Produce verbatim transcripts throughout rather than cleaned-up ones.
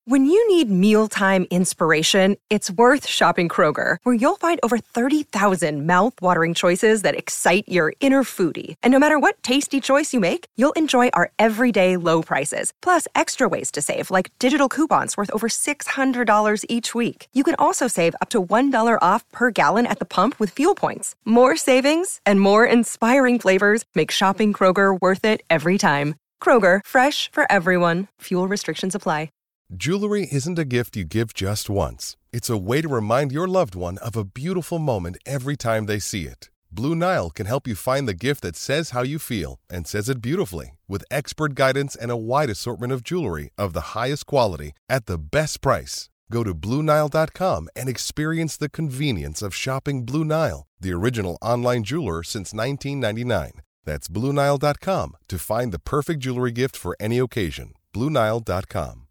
When you need mealtime inspiration, it's worth shopping Kroger, where you'll find over thirty thousand mouth-watering choices that excite your inner foodie. And no matter what tasty choice you make, you'll enjoy our everyday low prices, plus extra ways to save, like digital coupons worth over six hundred dollars each week. You can also save up to one dollar off per gallon at the pump with fuel points. More savings and more inspiring flavors make shopping Kroger worth it every time. Kroger, fresh for everyone. Fuel restrictions apply. Jewelry isn't a gift you give just once. It's a way to remind your loved one of a beautiful moment every time they see it. Blue Nile can help you find the gift that says how you feel and says it beautifully, with expert guidance and a wide assortment of jewelry of the highest quality at the best price. Go to Blue Nile dot com and experience the convenience of shopping Blue Nile, the original online jeweler since nineteen ninety-nine. That's Blue Nile dot com to find the perfect jewelry gift for any occasion. Blue Nile dot com.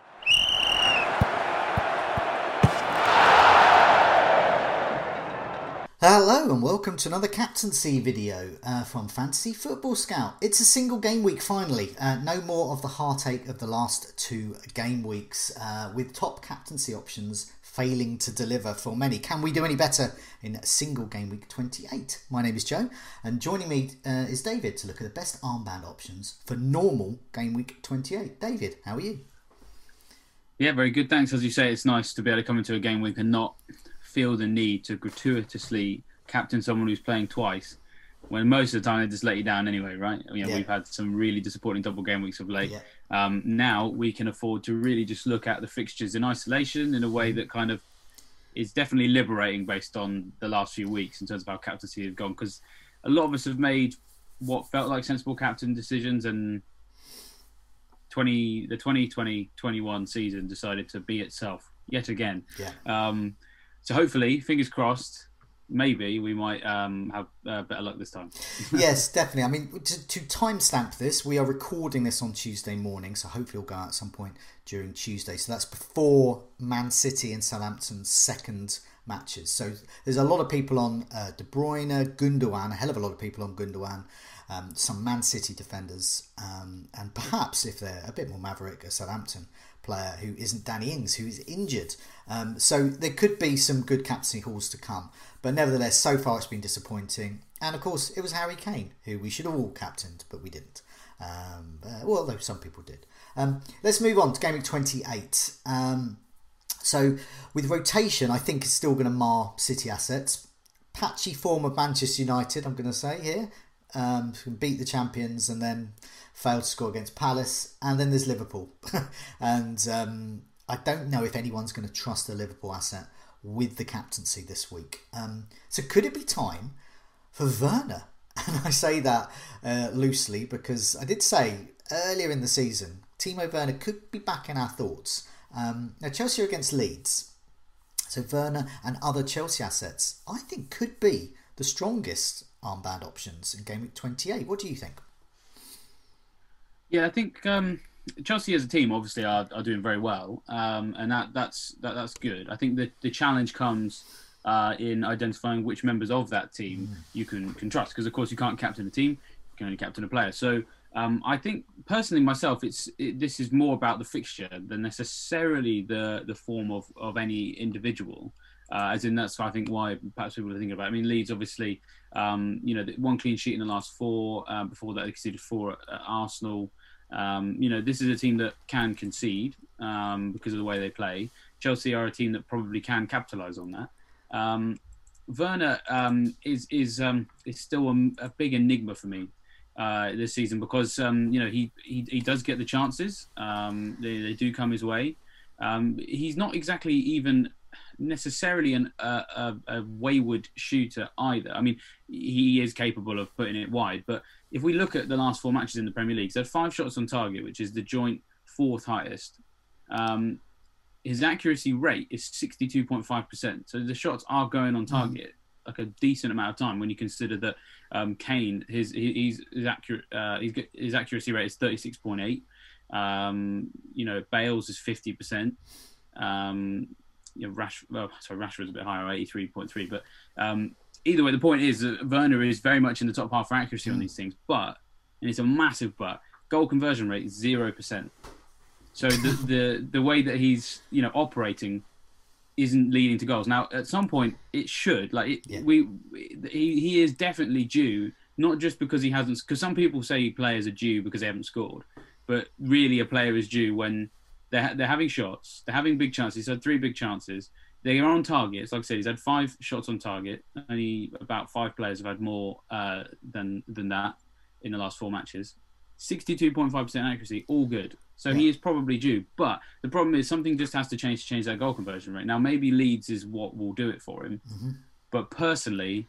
Hello and welcome to another captaincy video uh, from Fantasy Football Scout. It's a single game week finally. Uh, no more of the heartache of the last two game weeks uh, with top captaincy options failing to deliver for many. Can we do any better in single game week twenty-eight? My name is Joe and joining me uh, is David to look at the best armband options for normal game week twenty-eight. David, how are you? Yeah, very good. Thanks. As you say, it's nice to be able to come into a game week and not feel the need to gratuitously captain someone who's playing twice when most of the time they just let you down anyway, right? You know, yeah. We've had some really disappointing double game weeks of late. Yeah. Um, now we can afford to really just look at the fixtures in isolation in a way that kind of is definitely liberating based on the last few weeks in terms of how captaincy has gone, because a lot of us have made what felt like sensible captain decisions, and twenty the twenty twenty twenty-one season decided to be itself yet again. Yeah. Um, So hopefully, fingers crossed, maybe we might um, have uh, better luck this time. Yes, definitely. I mean, to, to timestamp this, we are recording this on Tuesday morning, so hopefully it'll go out at some point during Tuesday. So that's before Man City and Southampton's second matches. So there's a lot of people on uh, De Bruyne, Gundogan, a hell of a lot of people on Gundogan, um, some Man City defenders, um, and perhaps, if they're a bit more maverick, a Southampton player who isn't Danny Ings, who is injured. Um, so there could be some good captaincy hauls to come. But nevertheless, so far it's been disappointing. And of course, it was Harry Kane, who we should have all captained, but we didn't. Um, uh, well, although some people did. Um, let's move on to game week twenty-eight. Um, so with rotation, I think it's still going to mar City assets. Patchy form of Manchester United, I'm going to say here. Um, beat the champions and then failed to score against Palace, and then there's Liverpool. and um, I don't know if anyone's going to trust the Liverpool asset with the captaincy this week. Um, so could it be time for Werner? And I say that uh, loosely because I did say earlier in the season, Timo Werner could be back in our thoughts. Um, now Chelsea are against Leeds. So Werner and other Chelsea assets, I think, could be the strongest armband options in game week twenty-eight. What do you think? Yeah, I think um, Chelsea as a team obviously are, are doing very well, um, and that that's that, that's good. I think the the challenge comes uh, in identifying which members of that team mm. you can, can trust, because of course you can't captain a team, you can only captain a player. So um, I think personally myself, it's it, this is more about the fixture than necessarily the the form of, of any individual. Uh, as in, that's I think why perhaps people are thinking about it. I mean, Leeds obviously, um, you know, one clean sheet in the last four. Um, before that, they conceded four at, at Arsenal. Um, you know, this is a team that can concede um, because of the way they play. Chelsea are a team that probably can capitalise on that. Um, Werner um, is is um, is still a, a big enigma for me uh, this season because um, you know he, he he does get the chances. Um, they they do come his way. Um, he's not exactly even necessarily an, uh, a, a wayward shooter either. I mean, he is capable of putting it wide, but if we look at the last four matches in the Premier League, so five shots on target, which is the joint fourth highest. Um, his accuracy rate is sixty-two point five percent. So the shots are going on target mm. like a decent amount of time when you consider that um, Kane, his his his, accurate, uh, his his accuracy rate is thirty-six point eight. Um, you know, Bale's is fifty percent. Um, you know, Rash, well, sorry, Rashford's a bit higher, eighty-three point three. But um, either way, the point is that Werner is very much in the top half for accuracy mm. on these things. But, and it's a massive but, goal conversion rate is zero percent. So the, the the way that he's you know operating isn't leading to goals. Now, at some point, it should. Like it, yeah. we, he he is definitely due. Not just because he hasn't, because some people say players are due because they haven't scored, but really a player is due when they're they're having shots, they're having big chances. He's had three big chances. They are on target. Like I said, he's had five shots on target. Only about five players have had more uh, than than that in the last four matches. sixty-two point five percent accuracy, all good. So yeah. he is probably due. But the problem is something just has to change to change that goal conversion rate. Now, maybe Leeds is what will do it for him. Mm-hmm. But personally,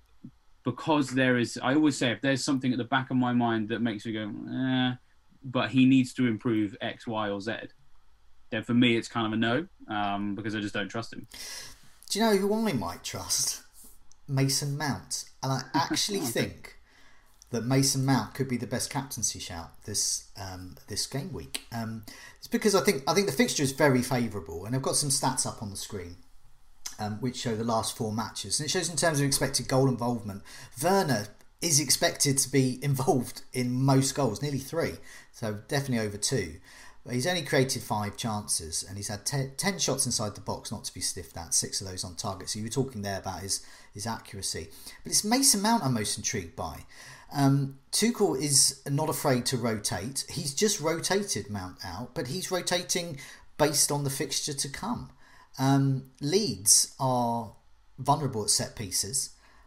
because there is, I always say, if there's something at the back of my mind that makes me go, eh, but he needs to improve X, Y, or Z, then for me, it's kind of a no, um, because I just don't trust him. Do you know who I might trust? Mason Mount. And I actually think that Mason Mount could be the best captaincy shout this um, this game week. Um, it's because I think I think the fixture is very favourable, and I've got some stats up on the screen, um, which show the last four matches, and it shows in terms of expected goal involvement. Werner is expected to be involved in most goals, nearly three, so definitely over two. But he's only created five chances, and he's had ten, ten shots inside the box, not to be sniffed at, six of those on target. So you were talking there about his his accuracy, but it's Mason Mount I'm most intrigued by. Um, Tuchel is not afraid to rotate. He's just rotated Mount out, but he's rotating based on the fixture to come. Um, Leeds are vulnerable at set pieces,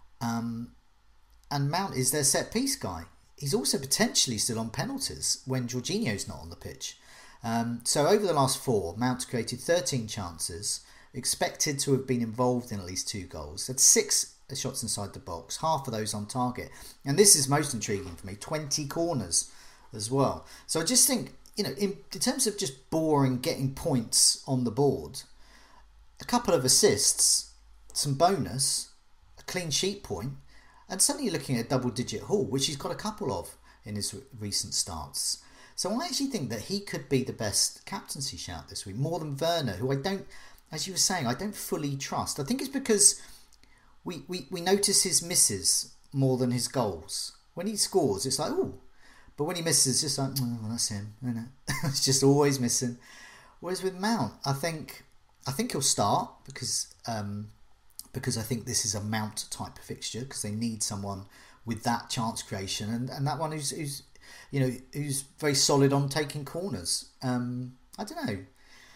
um, and Mount is their set piece guy. He's also potentially still on penalties when Jorginho's not on the pitch. Um, so over the last four, Mount's created thirteen chances, expected to have been involved in at least two goals. Had six shots inside the box, half of those on target. And this is most intriguing for me, twenty corners as well. So I just think, you know, in, in terms of just boring, getting points on the board, a couple of assists, some bonus, a clean sheet point, and suddenly you're looking at a double-digit haul, which he's got a couple of in his recent starts. So I actually think that he could be the best captaincy shout this week, more than Werner, who I don't, as you were saying, I don't fully trust. I think it's because we, we, we notice his misses more than his goals. When he scores, it's like, oh, but when he misses, it's just like, oh, well, that's him, isn't it? It's just always missing. Whereas with Mount, I think I think he'll start because um, because I think this is a Mount type of fixture because they need someone with that chance creation and, and that one who's, who's you know who's very solid on taking corners. Um, I don't know.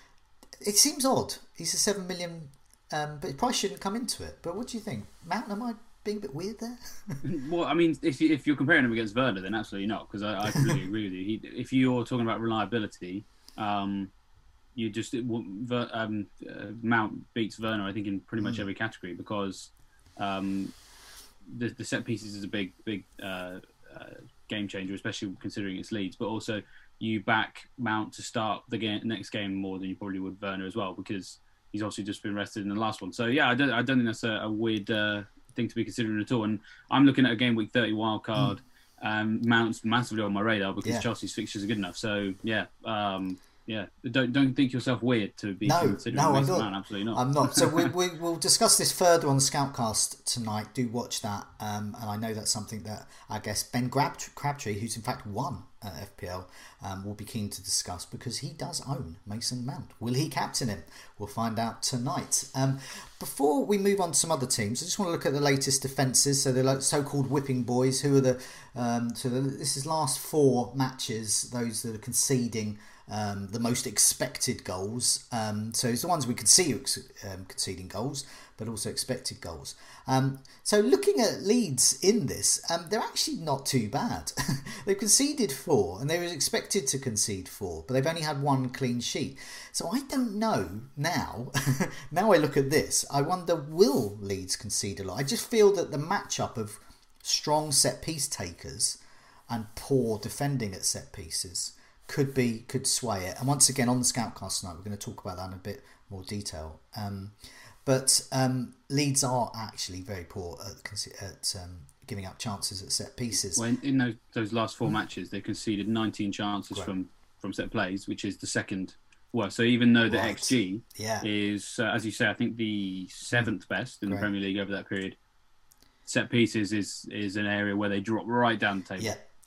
It seems odd. He's a seven million, um, but it probably shouldn't come into it. But what do you think, Mount? Am I being a bit weird there? Well, I mean, if you, if you're comparing him against Werner, then absolutely not, because I, I completely agree with you. He, if you're talking about reliability, um, you just um, uh, Mount beats Werner, I think, in pretty much mm. every category because um, the, the set pieces is a big, big uh, uh, game changer, especially considering it's Leeds. But also, you back Mount to start the game, next game more than you probably would Werner as well, because he's obviously just been rested in the last one. So yeah, I don't, I don't think that's a, a weird uh, thing to be considering at all. And I'm looking at a game week thirty wild card. Mm. Um, Mount's massively on my radar because yeah. Chelsea's fixtures are good enough. So yeah, um, yeah. Don't don't think yourself weird to be no, considering no, Mason I'm not. Mount. Absolutely not. I'm not. So we, we we'll discuss this further on the Scoutcast tonight. Do watch that. Um, and I know that's something that I guess Ben Crabtree, Crabtree who's in fact won at F P L, um, will be keen to discuss because he does own Mason Mount. Will he captain him? We'll find out tonight. Um, before we move on to some other teams, I just want to look at the latest defences. So the so-called whipping boys, who are the um, so the, this is last four matches. Those that are conceding um, the most expected goals. Um, so it's the ones we could see um, conceding goals, but also expected goals. Um, so looking at Leeds in this, um, they're actually not too bad. They've conceded four, and they were expected to concede four, but they've only had one clean sheet. So I don't know now. Now I look at this, I wonder, will Leeds concede a lot? I just feel that the matchup of strong set-piece takers and poor defending at set-pieces could be could sway it. And once again, on the Scoutcast tonight, we're going to talk about that in a bit more detail. Um, But um, Leeds are actually very poor at, at um, giving up chances at set pieces. Well, in, in those, those last four matches, they conceded nineteen chances Great. from, from set plays, which is the second worst. So even though the right. X G yeah. is, uh, as you say, I think the seventh best in Great. the Premier League over that period, set pieces is is an area where they drop right down the table. Yeah.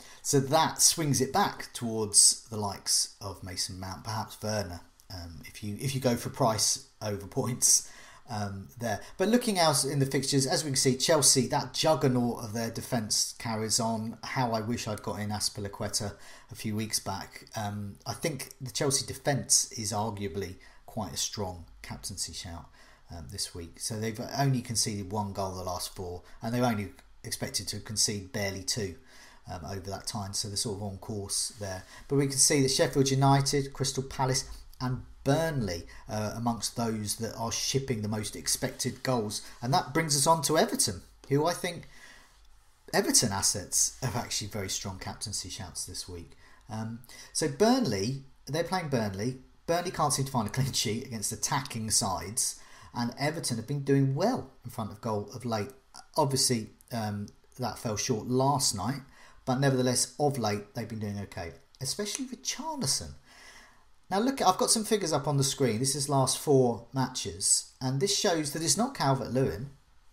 So that swings it back towards the likes of Mason Mount, perhaps Werner, um, if you if you go for price over points um, there. But looking out in the fixtures, as we can see, Chelsea, that juggernaut of their defence carries on. How I wish I'd got in Azpilicueta a few weeks back. Um, I think the Chelsea defence is arguably quite a strong captaincy shout um, this week. So they've only conceded one goal the last four, and they're only expected to concede barely two. Um, over that time, so they're sort of on course there. But we can see that Sheffield United, Crystal Palace and Burnley uh, amongst those that are shipping the most expected goals. And that brings us on to Everton, who I think Everton assets have actually very strong captaincy shouts this week. Um, so Burnley, they're playing Burnley. Burnley can't seem to find a clean sheet against attacking sides, and Everton have been doing well in front of goal of late. Obviously, um, that fell short last night. But nevertheless, of late, they've been doing okay, especially with Richarlison. Now, look, I've got some figures up on the screen. This is last four matches, and this shows that it's not Calvert-Lewin,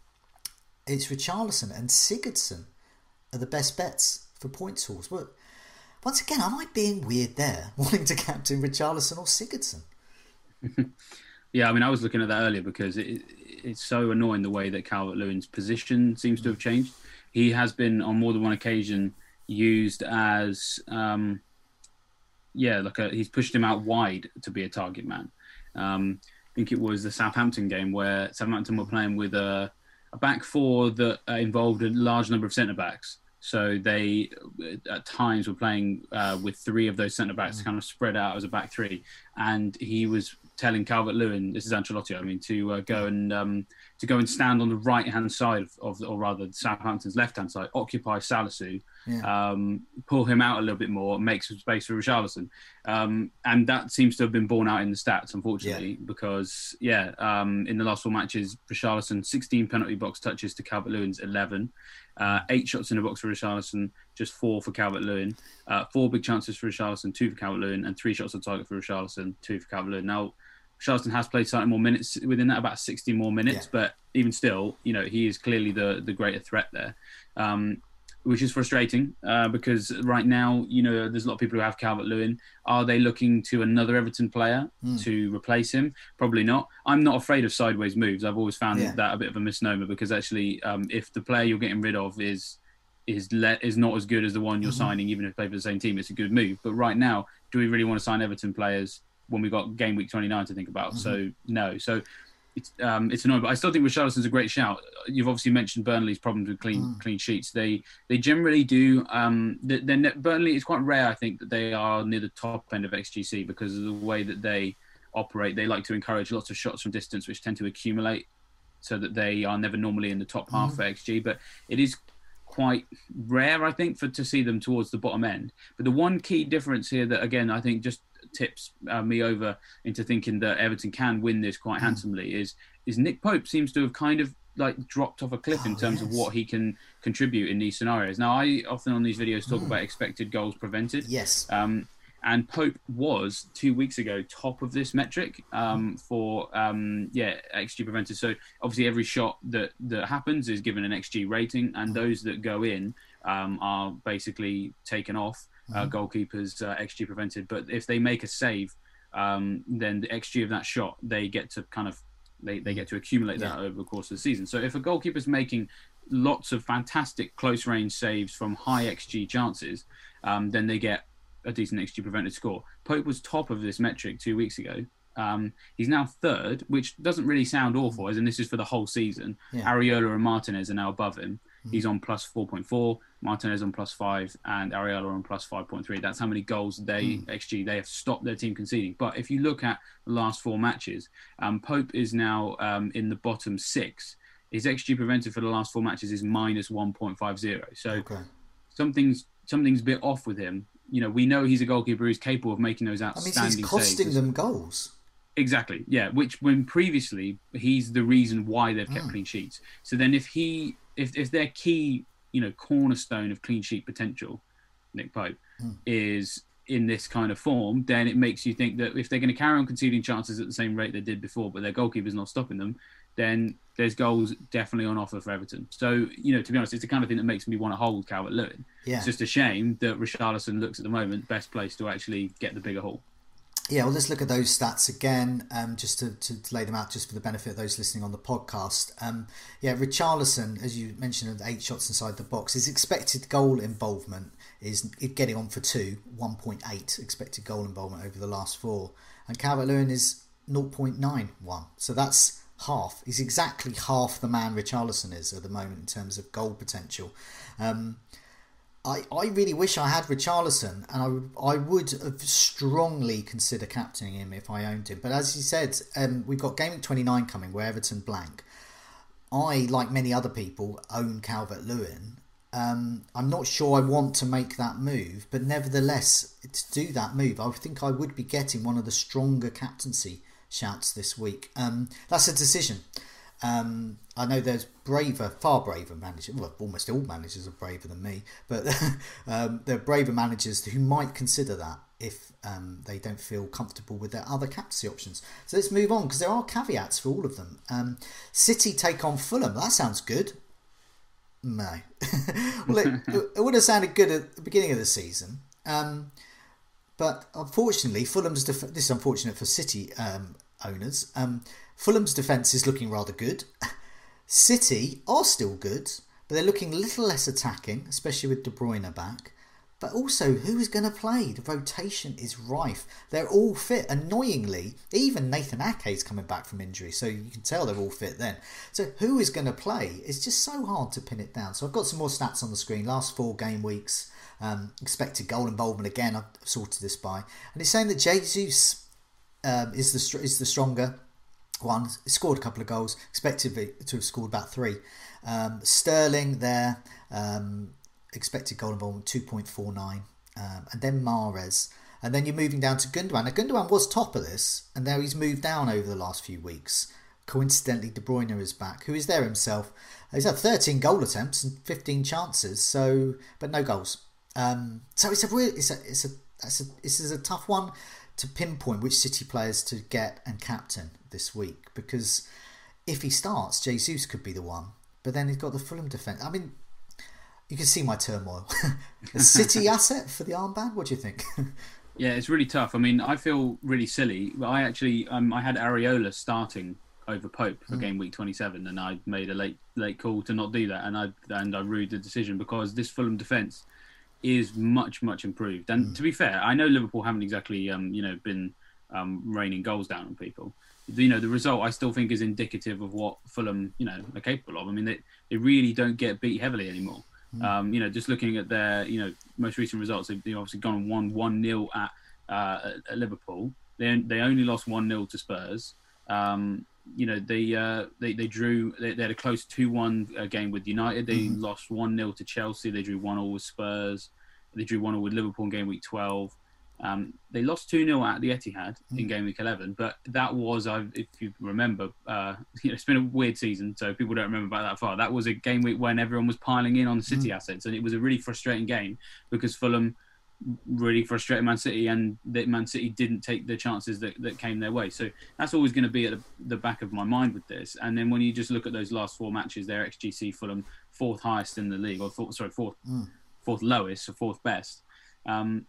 it's Richarlison and Sigurdsson are the best bets for points hauls. But once again, am I being weird there, wanting to captain Richarlison or Sigurdsson? Yeah, I mean, I was looking at that earlier because it, it's so annoying the way that Calvert-Lewin's position seems to have changed. He has been on more than one occasion used as, um, yeah, like a, he's pushed him out wide to be a target man. Um, I think it was the Southampton game where Southampton were playing with a, a back four that uh, involved a large number of centre backs. So they, at times, were playing uh, with three of those centre backs, mm. kind of spread out as a back three, and he was telling Calvert-Lewin, this is Ancelotti, I mean, to uh, go and um, to go and stand on the right hand side of, of, or rather Southampton's left hand side, occupy Salisu, yeah. um, pull him out a little bit more, make some space for Richarlison, um, and that seems to have been borne out in the stats, unfortunately, yeah. because yeah, um, in the last four matches, Richarlison sixteen penalty box touches to Calvert-Lewin's eleven. Uh, eight shots in the box for Richarlison, just four for Calvert-Lewin. Uh, four big chances for Richarlison, two for Calvert-Lewin, and three shots on target for Richarlison, two for Calvert-Lewin. Now, Richarlison has played slightly more minutes within that, about sixty more minutes, yeah. but even still, you know, he is clearly the the greater threat there, um, which is frustrating uh, because right now, you know, there's a lot of people who have Calvert-Lewin. Are they looking to another Everton player mm. to replace him? Probably not. I'm not afraid of sideways moves. I've always found yeah. that a bit of a misnomer because actually, um, if the player you're getting rid of is is le- is not as good as the one you're mm-hmm. signing, even if they play for the same team, it's a good move. But right now, do we really want to sign Everton players when we've got game week twenty-nine to think about? Mm-hmm. So no. So it's um, it's annoying, but I still think Richarlison's a great shout. You've obviously mentioned Burnley's problems with clean mm. clean sheets. They they generally do. Um, they're, Burnley is quite rare, I think, that they are near the top end of X G C because of the way that they operate. They like to encourage lots of shots from distance, which tend to accumulate, so that they are never normally in the top half mm. for X G. But it is quite rare, I think, for to see them towards the bottom end. But the one key difference here that, again, I think just tips uh, me over into thinking that Everton can win this quite mm. handsomely is is Nick Pope seems to have kind of like dropped off a cliff oh, in terms yes. of what he can contribute in these scenarios. Now, I often on these videos talk mm. about expected goals prevented. Yes. Um, and Pope was two weeks ago top of this metric um, for um, yeah X G prevented. So obviously every shot that that happens is given an X G rating, and mm. those that go in um, are basically taken off. Uh, goalkeepers uh, X G prevented, but if they make a save, um, then the X G of that shot they get to kind of they, they get to accumulate that yeah. over the course of the season. So if a goalkeeper's making lots of fantastic close range saves from high X G chances, um, then they get a decent X G prevented score. Pope was top of this metric two weeks ago. Um, he's now third, which doesn't really sound awful, as in this is for the whole season. Yeah. Areola and Martinez are now above him. He's on plus four point four, Martinez on plus five, and Areola on plus five point three. That's how many goals they, mm. X G, they have stopped their team conceding. But if you look at the last four matches, um, Pope is now um, in the bottom six. His X G prevented for the last four matches is minus one point five zero. So okay. something's something's a bit off with him. You know, we know he's a goalkeeper who's capable of making those outstanding saves. I mean, he's costing saves. them goals. Exactly, yeah. Which, when previously, he's the reason why they've kept mm. clean sheets. So then if he... If if their key, you know, cornerstone of clean sheet potential, Nick Pope, mm. is in this kind of form, then it makes you think that if they're going to carry on conceding chances at the same rate they did before, but their goalkeeper's not stopping them, then there's goals definitely on offer for Everton. So, you know, to be honest, it's the kind of thing that makes me want to hold Calvert-Lewin. Yeah. It's just a shame that Richarlison looks at the moment best place to actually get the bigger haul. Yeah, well, let's look at those stats again, um, just to, to, to lay them out just for the benefit of those listening on the podcast. Um, yeah, Richarlison, as you mentioned, eight shots inside the box. His expected goal involvement is getting on for two, one point eight expected goal involvement over the last four. And Calvert-Lewin is zero point nine one. So that's half. He's exactly half the man Richarlison is at the moment in terms of goal potential. Um, I, I really wish I had Richarlison, and I would, I would have strongly considered captaining him if I owned him. But as you said, um, we've got Game Week twenty-nine coming where Everton blank. I, like many other people, own Calvert-Lewin. Um, I'm not sure I want to make that move, but nevertheless, to do that move, I think I would be getting one of the stronger captaincy shouts this week. Um, that's a decision. Um, I know there's braver, far braver managers. Well, almost all managers are braver than me, but um, there are braver managers who might consider that if um, they don't feel comfortable with their other captaincy options. So let's move on because there are caveats for all of them. Um, City take on Fulham. That sounds good. No, well, it, it would have sounded good at the beginning of the season, um, but unfortunately, Fulham's def- this is unfortunate for City um, owners. Um, Fulham's defence is looking rather good. City are still good, but they're looking a little less attacking, especially with De Bruyne back. But also, who is going to play? The rotation is rife. They're all fit. Annoyingly, even Nathan Ake is coming back from injury, so you can tell they're all fit then. So who is going to play? It's just so hard to pin it down. So I've got some more stats on the screen. Last four game weeks, um, expected goal involvement again. I've sorted this by, and it's saying that Jesus um, is the is the stronger one. He scored a couple of goals. Expected to have scored about three. Um, Sterling there. Um, expected goal involvement two point four nine, um, and then Mahrez, and then you're moving down to Gundogan. Now Gundogan was top of this, and now he's moved down over the last few weeks. Coincidentally, De Bruyne is back, who is there himself. He's had thirteen goal attempts and fifteen chances, so but no goals. Um, so it's a real, it's a, it's a, it's a, this is a tough one to pinpoint which City players to get and captain this week, because if he starts, Jesus could be the one, but then he's got the Fulham defence. I mean, you can see my turmoil. A City asset for the armband? What do you think? Yeah, it's really tough. I mean, I feel really silly. I actually, um, I had Areola starting over Pope for mm. game week twenty-seven, and I made a late late call to not do that, and I and I rued the decision because this Fulham defence is much much improved. And mm. to be fair, I know Liverpool haven't exactly um, you know been um, raining goals down on people. You know, the result I still think is indicative of what Fulham you know are capable of. I mean, they they really don't get beat heavily anymore. Um, you know, just looking at their, you know, most recent results, they've, they've obviously gone and won one nil at, uh, at, at Liverpool. They they only lost one nil to Spurs. Um, you know, they uh, they they drew. They, they had a close two one uh, game with United. They mm-hmm. lost one nil to Chelsea. They drew one all with Spurs. They drew one all with Liverpool in game week twelve. Um, they lost two nil at the Etihad in game week eleven, but that was, uh, if you remember, uh, you know, it's been a weird season, so people don't remember about that far. That was a game week when everyone was piling in on the City mm. assets, and it was a really frustrating game because Fulham really frustrated Man City, and that Man City didn't take the chances that, that came their way. So that's always going to be at the, the back of my mind with this. And then when you just look at those last four matches, their X G C Fulham fourth highest in the league, or fourth, sorry, fourth, mm. fourth lowest, or fourth best. Um,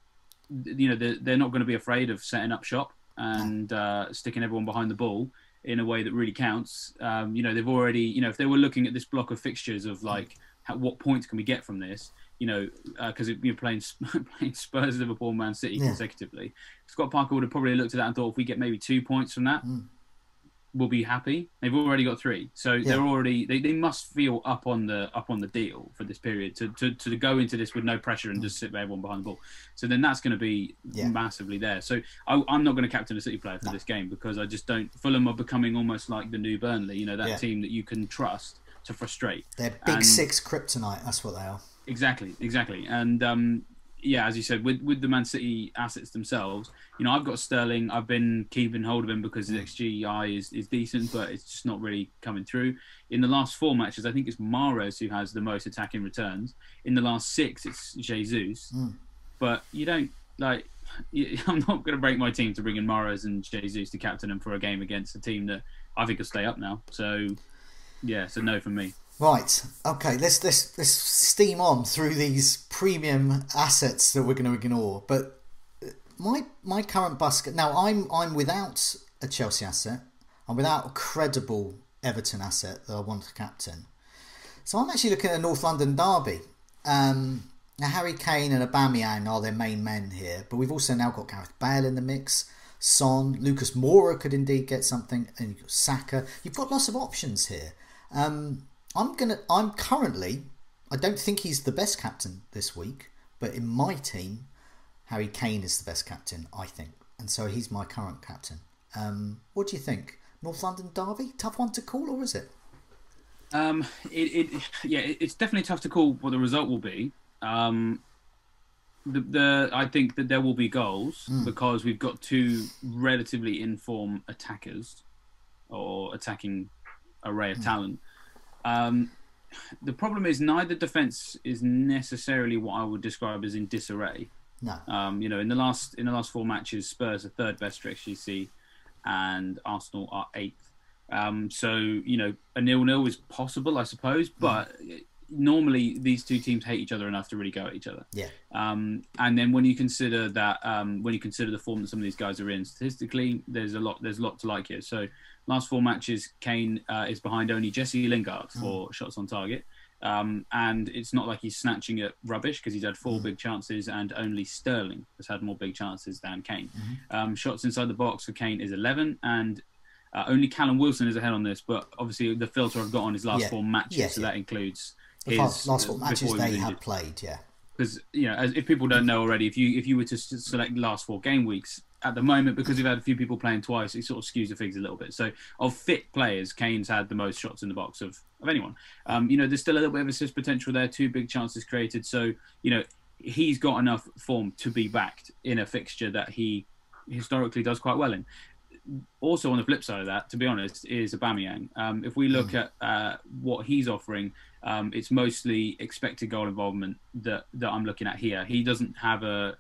you know, they're, they're not going to be afraid of setting up shop and uh, sticking everyone behind the ball in a way that really counts. Um, you know, they've already, you know, if they were looking at this block of fixtures of like, how, what points can we get from this, you know, because uh, you're playing, playing Spurs, Liverpool, Man City yeah. consecutively. Scott Parker would have probably looked at that and thought, if we get maybe two points from that, mm. we'll be happy. They've already got three, so yeah. they're already they, they must feel up on the up on the deal for this period to to, to go into this with no pressure and mm. just sit with everyone behind the ball. So then that's going to be yeah. massively there. So I, I'm not going to captain a City player for no. this game because I just don't. Fulham are becoming almost like the new Burnley. You know, that yeah. team that you can trust to frustrate. They're big and, six kryptonite. That's what they are. Exactly, exactly, and. um Yeah, as you said, with, with the Man City assets themselves, you know, I've got Sterling. I've been keeping hold of him because his X G I is, is decent, but it's just not really coming through. In the last four matches, I think it's Mahrez who has the most attacking returns. In the last six, it's Jesus. Mm. But you don't, like, I'm not going to break my team to bring in Mahrez and Jesus to captain them for a game against a team that I think will stay up now. So, yeah, so no from me. Right. Okay. Let's let's let's steam on through these premium assets that we're going to ignore. But my my current basket now. I'm I'm without a Chelsea asset. I'm without a credible Everton asset that I want to captain. So I'm actually looking at a North London derby. Um, now Harry Kane and Aubameyang are their main men here, but we've also now got Gareth Bale in the mix. Son, Lucas Moura could indeed get something, and you've got Saka. You've got lots of options here. Um, I'm gonna. I'm currently. I don't think he's the best captain this week, but in my team, Harry Kane is the best captain, I think, and so he's my current captain. Um, what do you think? North London derby, tough one to call, or is it? Um, it, it yeah, it's definitely tough to call what the result will be. Um, the, the I think that there will be goals mm. because we've got two relatively informed attackers or attacking array of mm. talent. Um, the problem is neither defence is necessarily what I would describe as in disarray. No. Um, you know, in the last in the last four matches, Spurs are third best for X G C, and Arsenal are eighth. Um, so you know, a nil-nil is possible, I suppose, but mm. normally these two teams hate each other enough to really go at each other. Yeah. Um, and then when you consider that, um, when you consider the form that some of these guys are in statistically, there's a lot there's a lot to like here. So. Last four matches, Kane uh, is behind only Jesse Lingard for mm. shots on target. Um, and it's not like he's snatching at rubbish because he's had four mm. big chances and only Sterling has had more big chances than Kane. Mm-hmm. Um, shots inside the box for Kane is eleven and uh, only Callum Wilson is ahead on this. But obviously the filter I've got on his last yeah. four matches, yeah, so yeah. that includes the his... last four matches they have played, yeah. Because, you know, as, if people don't know already, if you if you were to select last four game weeks, at the moment, because we've had a few people playing twice, it sort of skews the figures a little bit. So, of fit players, Kane's had the most shots in the box of, of anyone. Um, you know, there's still a little bit of assist potential there, two big chances created. So, you know, he's got enough form to be backed in a fixture that he historically does quite well in. Also, on the flip side of that, to be honest, is Aubameyang. Um, if we look mm. at uh, what he's offering, um, it's mostly expected goal involvement that, that I'm looking at here. He doesn't have a...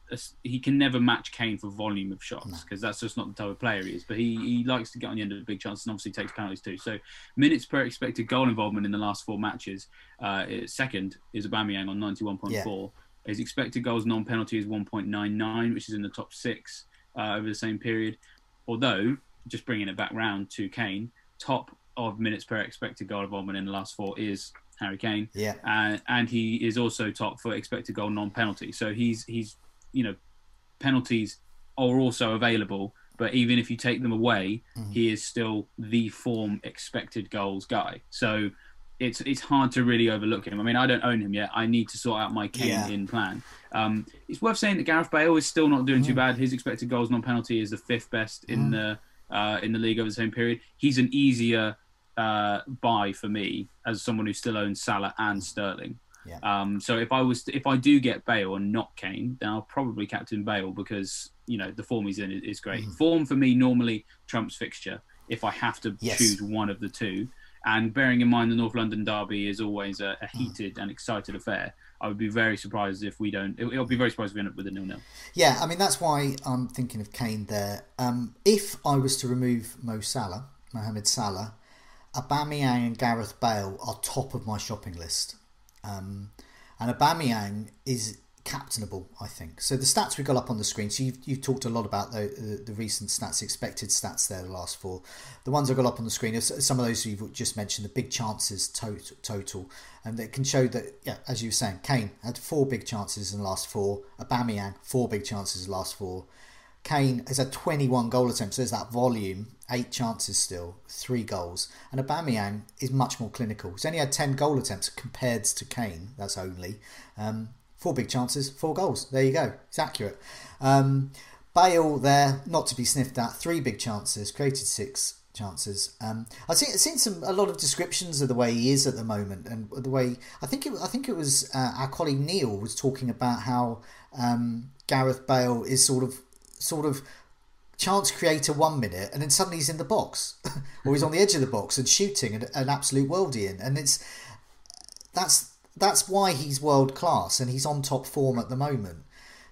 he can never match Kane for volume of shots because no. that's just not the type of player he is. But he, he likes to get on the end of the big chances and obviously takes penalties too. So minutes per expected goal involvement in the last four matches, uh, second is Aubameyang on ninety-one point four. Yeah. His expected goals non-penalty is one point nine nine, which is in the top six uh, over the same period. Although, just bringing it back round to Kane, top of minutes per expected goal involvement in the last four is Harry Kane. Yeah, uh, and he is also top for expected goal non-penalty. So he's he's you know, penalties are also available, but even if you take them away, mm-hmm. he is still the form expected goals guy. So it's it's hard to really overlook him. I mean, I don't own him yet. I need to sort out my Kane yeah. in plan. Um, it's worth saying that Gareth Bale is still not doing mm. too bad. His expected goals non-penalty is the fifth best in mm. the uh, in the league over the same period. He's an easier uh, buy for me as someone who still owns Salah and Sterling. Yeah. Um, so if I was to, if I do get Bale and not Kane, then I'll probably captain Bale because you know the form he's in is, is great. Mm. Form for me normally trumps fixture if I have to yes. choose one of the two. And bearing in mind the North London derby is always a, a heated mm. and excited affair, I would be very surprised if we don't. It, it'll be very surprised if we end up with a nil-nil. Yeah, I mean that's why I'm thinking of Kane there. Um, if I was to remove Mo Salah, Mohamed Salah, Aubameyang and Gareth Bale are top of my shopping list. Um, and Aubameyang is captainable, I think. So the stats we got up on the screen. So you've, you've talked a lot about the, the the recent stats, expected stats there, the last four. The ones I got up on the screen are some of those you've just mentioned, the big chances total, total, and it can show that, yeah, as you were saying, Kane had four big chances in the last four. Aubameyang four big chances in the last four. Kane has had twenty-one goal attempts. So there's that volume, eight chances still, three goals. And Aubameyang is much more clinical. He's only had ten goal attempts compared to Kane. That's only. Um, four big chances, four goals. There you go. It's accurate. Um, Bale there, not to be sniffed at. Three big chances, created six chances. Um, I've seen, seen some a lot of descriptions of the way he is at the moment, and the way I think it, I think it was uh, our colleague Neil was talking about how um, Gareth Bale is sort of sort of chance creator one minute, and then suddenly he's in the box, or he's on the edge of the box and shooting an, an absolute worldie in, and it's that's that's why he's world class and he's on top form at the moment.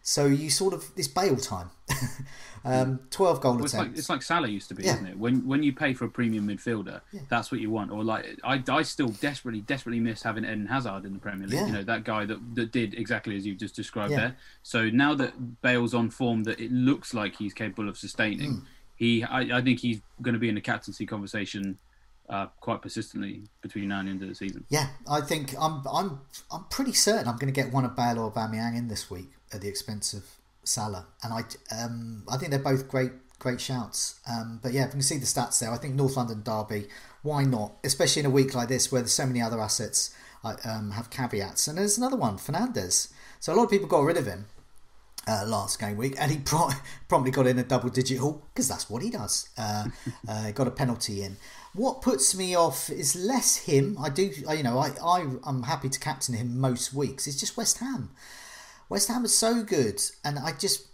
So you sort of, it's Bale time. um, twelve goal well, attempts. It's like, it's like Salah used to be, Yeah. isn't it? When when you pay for a premium midfielder, Yeah. that's what you want. Or like, I, I still desperately, desperately miss having Eden Hazard in the Premier League. Yeah. You know, that guy that, that did exactly as you've just described Yeah. there. So now that Bale's on form that it looks like he's capable of sustaining, Mm. he, I, I think he's going to be in the captaincy conversation uh, quite persistently between now and the end of the season. Yeah, I think I'm I'm I'm pretty certain I'm going to get one of Bale or Aubameyang in this week at the expense of Salah, and I um I think they're both great great shouts. Um, but yeah, if you can see the stats there, I think North London derby. Why not? Especially in a week like this where there's so many other assets uh, um, have caveats. And there's another one, Fernandes. So a lot of people got rid of him uh, last game week, and he pro- promptly got in a double digit haul because that's what he does. Uh, uh, got a penalty in. What puts me off is less him. I do, I, you know, I, I, I'm happy to captain him most weeks. It's just West Ham. West Ham is so good, and I just,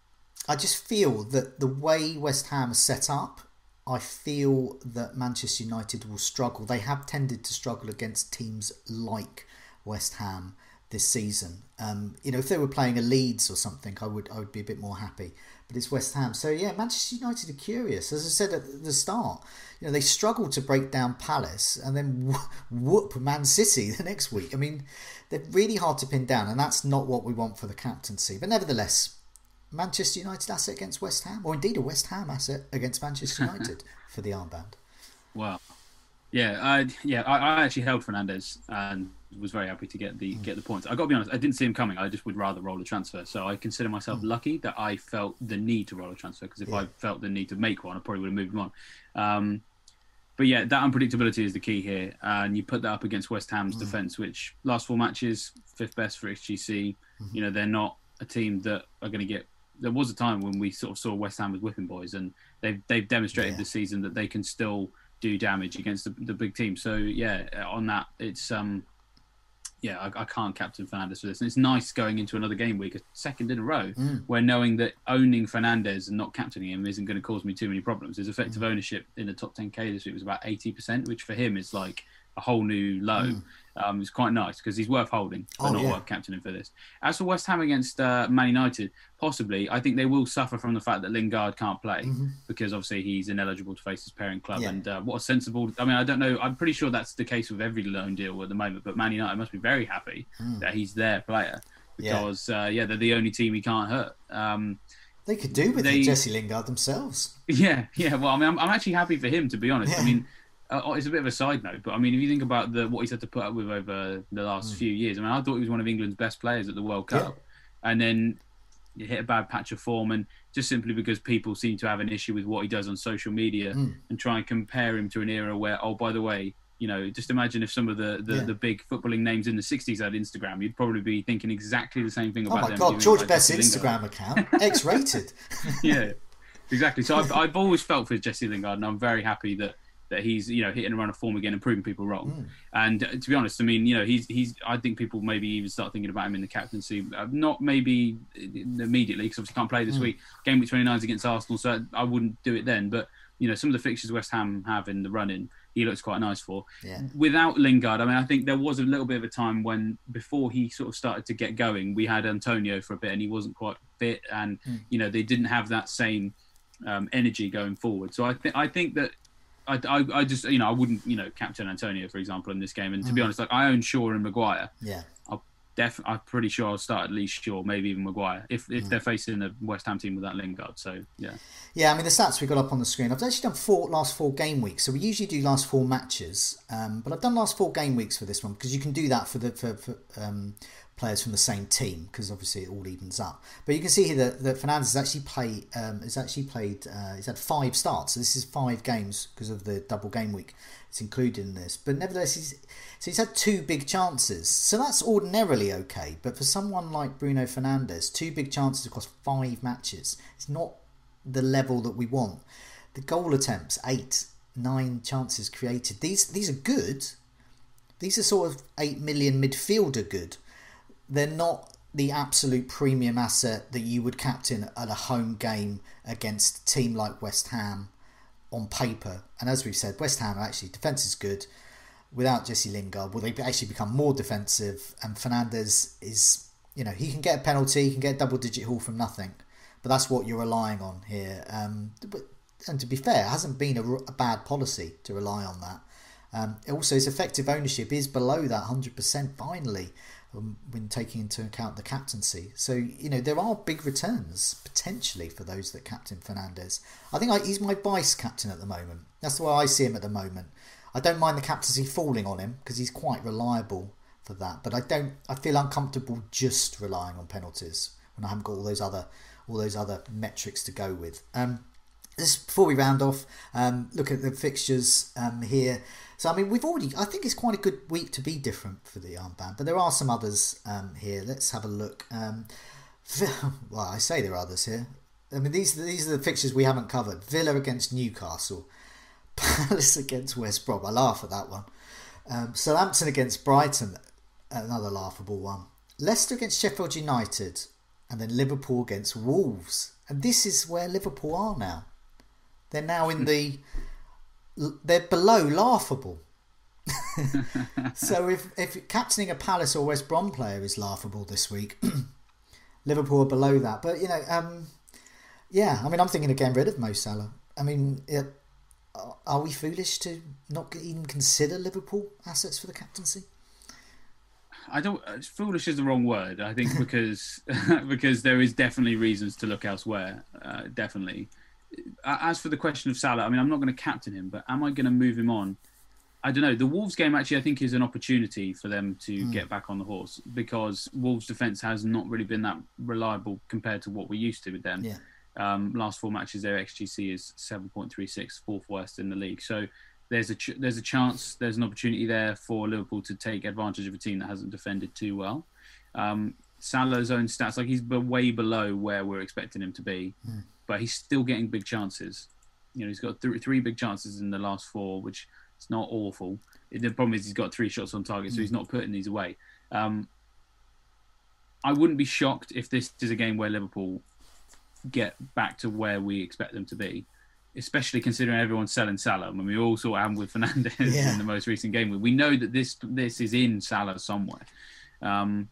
I just feel that the way West Ham is set up, I feel that Manchester United will struggle. They have tended to struggle against teams like West Ham this season. Um, you know, if they were playing a Leeds or something, I would, I would be a bit more happy. But it's West Ham, so yeah, Manchester United are curious. As I said at the start, you know, they struggled to break down Palace and then whoop Man City the next week. I mean, they're really hard to pin down, and that's not what we want for the captaincy. But nevertheless, Manchester United asset against West Ham, or indeed a West Ham asset against Manchester United for the armband. Wow. Yeah, I, yeah, I, I actually held Fernandes and was very happy to get the get the points. I got to be honest, I didn't see him coming. I just would rather roll a transfer. So I consider myself mm. lucky that I felt the need to roll a transfer, because if yeah. I felt the need to make one, I probably would have moved him on. Um, but yeah, that unpredictability is the key here, and you put that up against West Ham's mm. defence, which last four matches fifth best for X G C. Mm-hmm. You know, they're not a team that are going to get. There was a time when we sort of saw West Ham as whipping boys, and they've they've demonstrated yeah. this season that they can still do damage against the, the big team. So yeah, on that, it's um, yeah, I, I can't captain Fernandes for this, and it's nice going into another game week, a second in a row, mm. where knowing that owning Fernandes and not captaining him isn't going to cause me too many problems. His effective mm. ownership in the top ten K this week was about eighty percent, which for him is like a whole new low. Mm. Um, it's quite nice because he's worth holding, but oh, not yeah. worth captaining for this. As for West Ham against uh, Man United, possibly, I think they will suffer from the fact that Lingard can't play mm-hmm. because obviously he's ineligible to face his parent club. Yeah. And uh, what a sensible... I mean, I don't know. I'm pretty sure that's the case with every loan deal at the moment, but Man United must be very happy mm. that he's their player because, yeah. Uh, yeah, they're the only team he can't hurt. Um, they could do with they, Jesse Lingard themselves. Yeah, yeah. Well, I mean, I'm, I'm actually happy for him, to be honest. Yeah. I mean... Uh, it's a bit of a side note, but I mean, if you think about the what he's had to put up with over the last mm. few years, I mean, I thought he was one of England's best players at the World Cup, yeah. and then you hit a bad patch of form, and just simply because people seem to have an issue with what he does on social media mm. and try and compare him to an era where, oh, by the way, you know, just imagine if some of the, the, yeah. the big footballing names in the sixties had Instagram, you'd probably be thinking exactly the same thing about them. Oh my God, George like Best's Instagram account, X-rated. Yeah, exactly. So I've, I've always felt for Jesse Lingard, and I'm very happy that that he's, you know, hitting a run of form again and proving people wrong. Mm. And uh, to be honest, I mean, you know, he's, he's. I think people maybe even start thinking about him in the captaincy. Uh, not maybe immediately, because obviously can't play this mm. week. Game week twenty-nine is against Arsenal, so I wouldn't do it then. But, you know, some of the fixtures West Ham have in the run-in, he looks quite nice for. Yeah. Without Lingard, I mean, I think there was a little bit of a time when, before he sort of started to get going, we had Antonio for a bit and he wasn't quite fit. And, mm. you know, they didn't have that same um, energy going forward. So I, th- I think that I, I, I just, you know, I wouldn't, you know, captain Antonio, for example, in this game. And to mm. be honest, like I own Shaw and Maguire. Yeah. I'll def- I'm pretty sure I'll start at least Shaw, maybe even Maguire, if if mm. they're facing a West Ham team without Lingard. So, yeah. Yeah, I mean, the stats we got up on the screen. I've actually done four last four game weeks. So we usually do last four matches. Um, but I've done last four game weeks for this one because you can do that for the for, for um, players from the same team because obviously it all evens up. But you can see here that, that Fernandes has actually play um, has actually played. Uh, he's had five starts. So this is five games because of the double game week. It's included in this. But nevertheless, he's so he's had two big chances. So that's ordinarily okay. But for someone like Bruno Fernandes, two big chances across five matches, it's not the level that we want. The goal attempts, eight, nine chances created. These these are good. These are sort of eight million midfielder good. They're not the absolute premium asset that you would captain at a home game against a team like West Ham on paper. And as we've said, West Ham actually defence is good. Without Jesse Lingard, will they actually become more defensive? And Fernandes is You know, he can get a penalty, he can get a double-digit haul from nothing, but that's what you're relying on here. Um, but, and to be fair, it hasn't been a, a bad policy to rely on that. Um, also, his effective ownership is below that one hundred percent finally, um, when taking into account the captaincy. So, you know, there are big returns potentially for those that captain Fernandes. I think I, he's my vice captain at the moment. That's the way I see him at the moment. I don't mind the captaincy falling on him because he's quite reliable for that. But I don't. I feel uncomfortable just relying on penalties when I haven't got all those other all those other metrics to go with. Um, just before we round off, um, look at the fixtures um, here. So, I mean, we've already... I think it's quite a good week to be different for the armband, but there are some others um, here. Let's have a look. Um, well, I say there are others here. I mean, these, these are the fixtures we haven't covered. Villa against Newcastle. Palace against West Brom. I laugh at that one. Um, Southampton against Brighton. Another laughable one. Leicester against Sheffield United. And then Liverpool against Wolves. And this is where Liverpool are now. They're now in the... They're below laughable. So if, if captaining a Palace or West Brom player is laughable this week, Liverpool are below that. But, you know, um, yeah, I mean, I'm thinking of getting rid of Mo Salah. I mean, it, are we foolish to not even consider Liverpool assets for the captaincy? I don't. Foolish is the wrong word. I think because because there is definitely reasons to look elsewhere. Uh, definitely. As for the question of Salah, I mean, I'm not going to captain him, but am I going to move him on? I don't know. The Wolves game actually, I think, is an opportunity for them to mm. get back on the horse because Wolves' defence has not really been that reliable compared to what we're used to with them. Yeah. Um, last four matches, their X G C is seven point three six, fourth worst in the league. So there's a ch- there's a chance, there's an opportunity there for Liverpool to take advantage of a team that hasn't defended too well. Um, Salah's own stats, like he's way below where we're expecting him to be. Mm. But he's still getting big chances. You know, he's got th- three big chances in the last four, which is not awful. The problem is he's got three shots on target, so he's not putting these away. Um, I wouldn't be shocked if this is a game where Liverpool get back to where we expect them to be, especially considering everyone's selling Salah. I mean, we all saw what happened with Fernandes yeah. in the most recent game. We know that this this is in Salah somewhere. Um,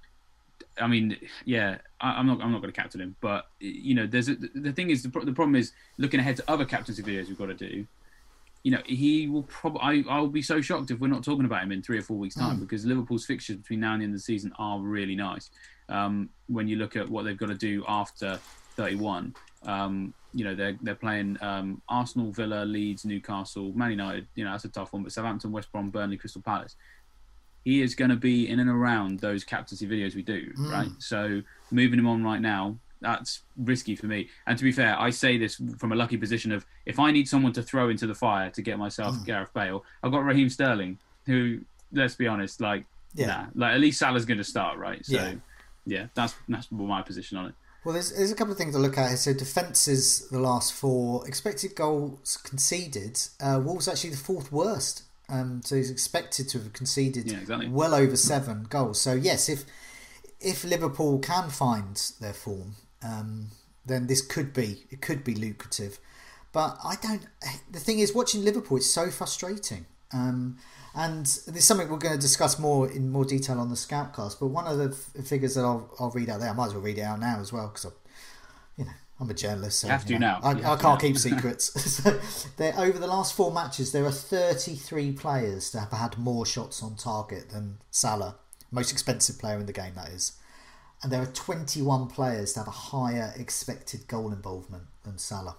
I mean, yeah, I, I'm not. I'm not going to captain him, but you know, there's a, the thing is the, the problem is looking ahead to other captaincy videos we've got to do. You know, he will probably. I'll be so shocked if we're not talking about him in three or four weeks' time mm. because Liverpool's fixtures between now and the end of the season are really nice. Um, when you look at what they've got to do after thirty-one, um, you know, they're they're playing um, Arsenal, Villa, Leeds, Newcastle, Man United. You know, that's a tough one, but Southampton, West Brom, Burnley, Crystal Palace. He is going to be in and around those captaincy videos we do, mm. right? So moving him on right now, that's risky for me. And to be fair, I say this from a lucky position of if I need someone to throw into the fire to get myself mm. Gareth Bale, I've got Raheem Sterling, who, let's be honest, like, yeah. nah, like at least Salah's going to start, right? So, yeah, yeah that's that's my position on it. Well, there's, there's a couple of things to look at here. So defences, the last four. Expected goals conceded. Uh, Wolves actually the fourth worst. Um, so he's expected to have conceded yeah, exactly. well over seven goals. So yes, if if Liverpool can find their form, um, then this could be it could be lucrative. But I don't. The thing is, watching Liverpool is so frustrating. Um, and there's something we're going to discuss more in more detail on the Scoutcast. But one of the f- figures that I'll I'll read out there, I might as well read it out now as well because I, you know. I'm a journalist, so you have to you know, now. I, I can't keep secrets. So there, over the last four matches, there are thirty-three players that have had more shots on target than Salah, most expensive player in the game, that is. And there are twenty-one players that have a higher expected goal involvement than Salah.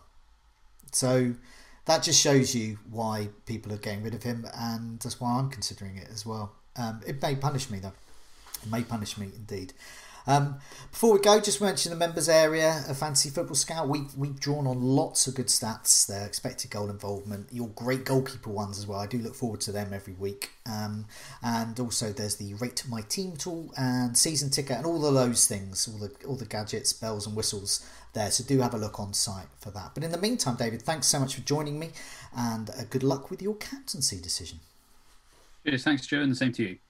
So that just shows you why people are getting rid of him, and that's why I'm considering it as well. Um, it may punish me, though. It may punish me, indeed. Um, before we go, just mention the members area of Fantasy Football Scout. We've, we've drawn on lots of good stats there, expected goal involvement, your great goalkeeper ones as well. I do look forward to them every week. Um, and also there's the Rate My Team tool and season ticket and all of those things, all the all the gadgets, bells and whistles there. So do have a look on site for that. But in the meantime, David, thanks so much for joining me and uh, good luck with your captaincy decision. Cheers, thanks, Joe, and the same to you.